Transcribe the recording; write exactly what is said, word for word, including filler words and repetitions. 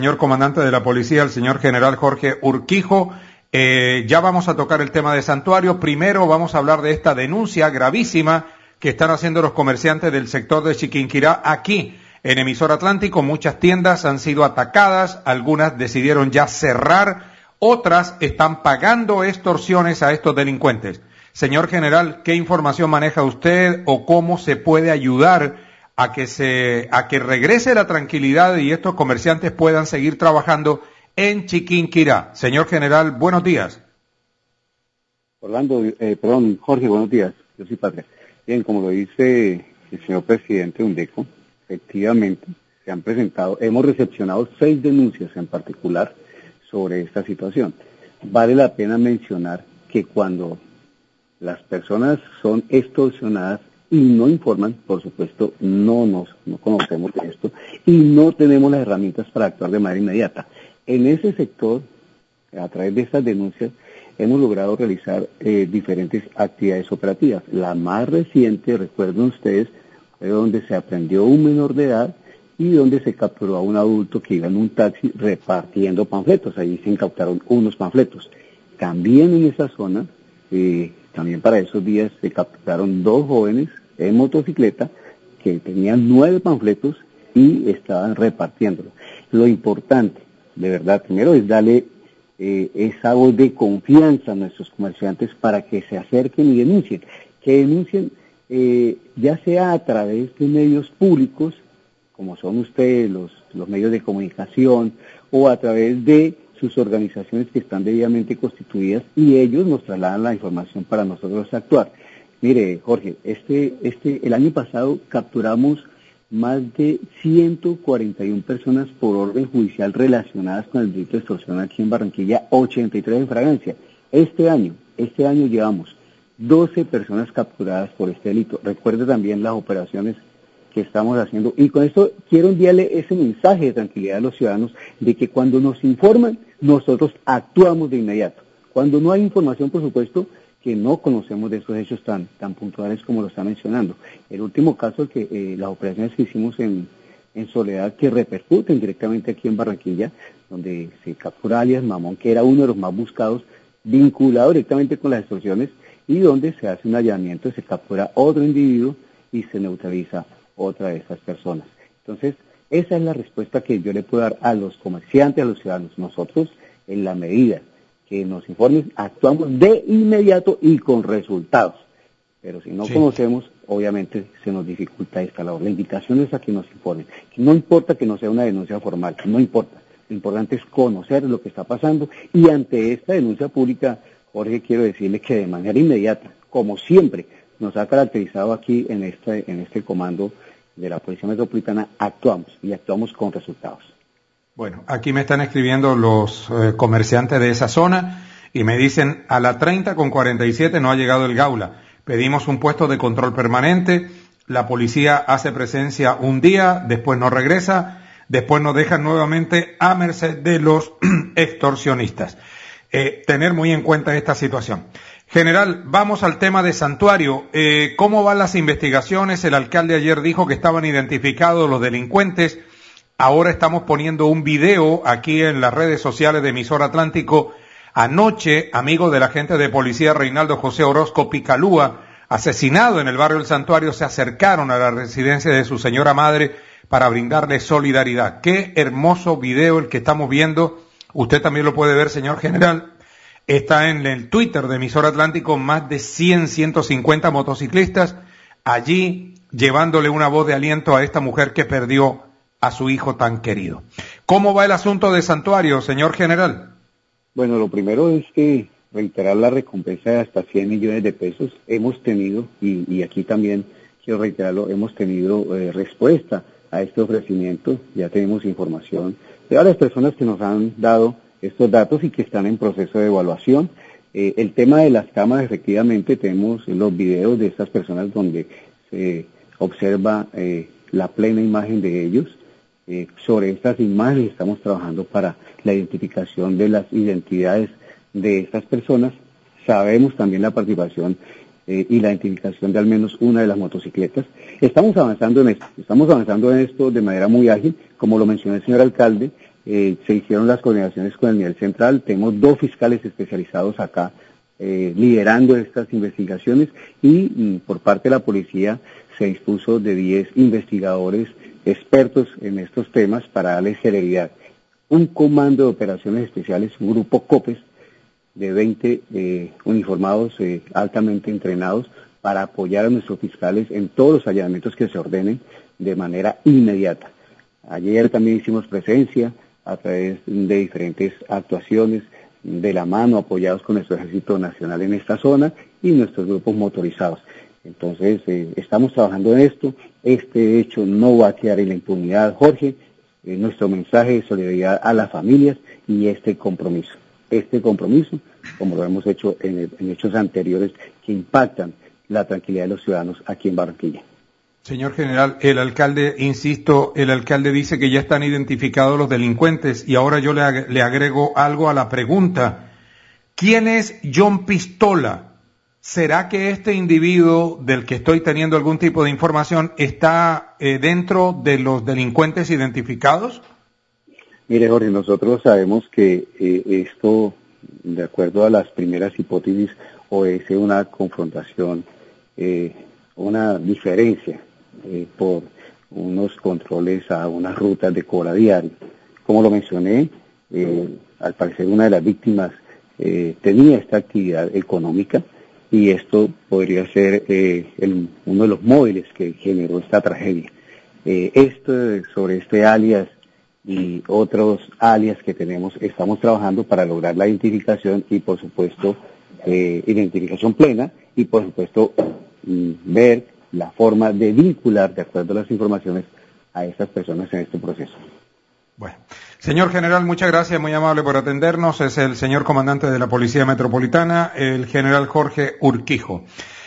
Señor comandante de la policía, el señor general Jorge Urquijo. Eh, ya vamos a tocar el tema de Santuario. Primero vamos a hablar de esta denuncia gravísima que están haciendo los comerciantes del sector de Chiquinquirá aquí en Emisor Atlántico. Muchas tiendas han sido atacadas, algunas decidieron ya cerrar, otras están pagando extorsiones a estos delincuentes. Señor general, ¿qué información maneja usted o cómo se puede ayudar a que se, a que regrese la tranquilidad y estos comerciantes puedan seguir trabajando en Chiquinquirá? Señor general, buenos días. Orlando, eh, perdón, Jorge, buenos días. Yo soy Patria. Bien, como lo dice el señor presidente Undeco, efectivamente se han presentado, hemos recepcionado seis denuncias en particular sobre esta situación. Vale la pena mencionar que cuando las personas son extorsionadas y no informan, por supuesto, no nos no conocemos de esto y no tenemos las herramientas para actuar de manera inmediata. En ese sector, a través de estas denuncias, hemos logrado realizar eh, diferentes actividades operativas. La más reciente, recuerden ustedes, fue donde se aprendió un menor de edad y donde se capturó a un adulto que iba en un taxi repartiendo panfletos. Allí se incautaron unos panfletos. También en esa zona, eh, también para esos días, se capturaron dos jóvenes en motocicleta que tenían nueve panfletos y estaban repartiéndolo. Lo importante, de verdad, primero es darle eh, esa voz de confianza a nuestros comerciantes para que se acerquen y denuncien, que denuncien eh, ya sea a través de medios públicos, como son ustedes, los, los medios de comunicación, o a través de sus organizaciones que están debidamente constituidas y ellos nos trasladan la información para nosotros actuar. Mire, Jorge, este, este, el año pasado capturamos más de ciento cuarenta y una personas por orden judicial relacionadas con el delito de extorsión aquí en Barranquilla, ochenta y tres en fragancia. Este año, este año llevamos doce personas capturadas por este delito. Recuerde también las operaciones que estamos haciendo y con esto quiero enviarle ese mensaje de tranquilidad a los ciudadanos de que cuando nos informan, nosotros actuamos de inmediato. Cuando no hay información, por supuesto, que no conocemos de estos hechos tan tan puntuales como lo está mencionando. El último caso, que eh, las operaciones que hicimos en, en Soledad, que repercuten directamente aquí en Barranquilla, donde se captura alias Mamón, que era uno de los más buscados, vinculado directamente con las extorsiones, y donde se hace un allanamiento, se captura otro individuo y se neutraliza otra de esas personas. Entonces, esa es la respuesta que yo le puedo dar a los comerciantes, a los ciudadanos. Nosotros, en la medida que nos informen, actuamos de inmediato y con resultados. Pero si no sí. conocemos, obviamente se nos dificulta esta labor. La invitación es a que nos informen. No importa que no sea una denuncia formal, no importa. Lo importante es conocer lo que está pasando y ante esta denuncia pública, Jorge, quiero decirle que de manera inmediata, como siempre nos ha caracterizado aquí en este, en este comando de la Policía Metropolitana, actuamos y actuamos con resultados. Bueno, aquí me están escribiendo los eh, comerciantes de esa zona y me dicen, a la treinta con cuarenta y siete no ha llegado el Gaula. Pedimos un puesto de control permanente, la policía hace presencia un día, después no regresa, después nos dejan nuevamente a merced de los extorsionistas. Eh, tener muy en cuenta esta situación. General, vamos al tema de Santuario. Eh, ¿Cómo van las investigaciones? El alcalde ayer dijo que estaban identificados los delincuentes. Ahora estamos poniendo un video aquí en las redes sociales de Emisor Atlántico. Anoche, amigos de la agente de policía Reinaldo José Orozco Picalúa, asesinado en el barrio del Santuario, se acercaron a la residencia de su señora madre para brindarle solidaridad. Qué hermoso video el que estamos viendo. Usted también lo puede ver, señor general. Está en el Twitter de Emisor Atlántico, más de cien, ciento cincuenta motociclistas allí llevándole una voz de aliento a esta mujer que perdió a su hijo tan querido. ¿Cómo va el asunto de Santuario, señor general? Bueno, lo primero es que reiterar la recompensa de hasta cien millones de pesos. Hemos tenido, y, y aquí también quiero reiterarlo, hemos tenido eh, respuesta a este ofrecimiento. Ya tenemos información de varias personas que nos han dado estos datos y que están en proceso de evaluación. Eh, el tema de las cámaras, efectivamente, tenemos los videos de estas personas donde se observa eh, la plena imagen de ellos. Eh, sobre estas imágenes estamos trabajando para la identificación de las identidades de estas personas. Sabemos también la participación eh, y la identificación de al menos una de las motocicletas. Estamos avanzando en esto, estamos avanzando en esto de manera muy ágil, como lo mencionó el señor alcalde. eh, se hicieron las coordinaciones con el nivel central, tenemos dos fiscales especializados acá eh, liderando estas investigaciones y mm, por parte de la policía se dispuso de diez investigadores expertos en estos temas para darles celeridad. Un comando de operaciones especiales, un grupo COPES de veinte eh, uniformados eh, altamente entrenados para apoyar a nuestros fiscales en todos los allanamientos que se ordenen de manera inmediata. Ayer también hicimos presencia a través de diferentes actuaciones de la mano, apoyados con nuestro Ejército Nacional en esta zona y nuestros grupos motorizados. Entonces, eh, estamos trabajando en esto. Este hecho no va a quedar en la impunidad, Jorge. Eh, nuestro mensaje de solidaridad a las familias y este compromiso. Este compromiso, como lo hemos hecho en, en hechos anteriores, que impactan la tranquilidad de los ciudadanos aquí en Barranquilla. Señor general, el alcalde, insisto, el alcalde dice que ya están identificados los delincuentes y ahora yo le, ag- le agrego algo a la pregunta. ¿Quién es John Pistola? ¿Será que este individuo del que estoy teniendo algún tipo de información está eh, dentro de los delincuentes identificados? Mire, Jorge, nosotros sabemos que eh, esto, de acuerdo a las primeras hipótesis, obedece una confrontación, eh, una diferencia eh, por unos controles a unas rutas de cobra diario. Como lo mencioné, eh, al parecer una de las víctimas eh, tenía esta actividad económica, y esto podría ser eh, el, uno de los móviles que generó esta tragedia. Eh, esto sobre este alias y otros alias que tenemos, estamos trabajando para lograr la identificación y por supuesto eh, identificación plena y por supuesto mm, ver la forma de vincular de acuerdo a las informaciones a estas personas en este proceso. Bueno, señor general, muchas gracias, muy amable por atendernos. Es el señor comandante de la Policía Metropolitana, el general Jorge Urquijo.